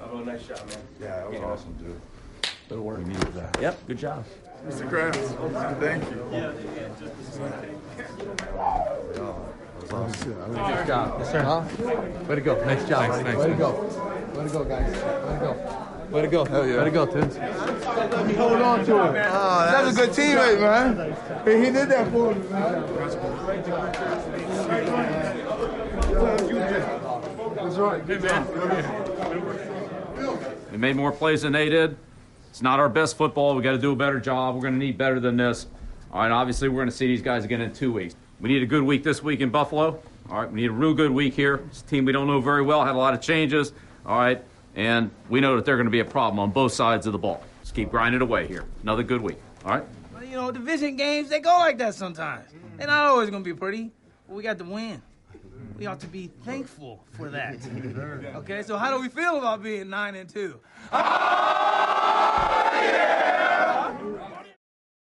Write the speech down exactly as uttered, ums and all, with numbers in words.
Really nice job, man. Yeah, that was awesome, dude. Good work. We needed that. Yep, good job. Mister Krabs, thank you. Yeah, that was awesome. Good job. Yes, sir. Huh? Way to go. Nice job. Thanks, thanks, Way to man. go. Way to go, guys. Way to go. Way to go. Hell yeah. Way to go, Tunes. Let me hold on to it. Oh, that's a good teammate, man. He, he did that for me, man. That's right. Good job. We made more plays than they did. It's not our best football. We got to do a better job. We're going to need better than this. All right, obviously, we're going to see these guys again in two weeks. We need a good week this week in Buffalo. All right, we need a real good week here. It's a team we don't know very well, had a lot of changes. All right, and we know that they're going to be a problem on both sides of the ball. Just keep grinding away here. Another good week. All right? Well, you know, division games, they go like that sometimes. They're not always going to be pretty, but we got the win. We ought to be thankful for that. Okay, so how do we feel about being nine and two?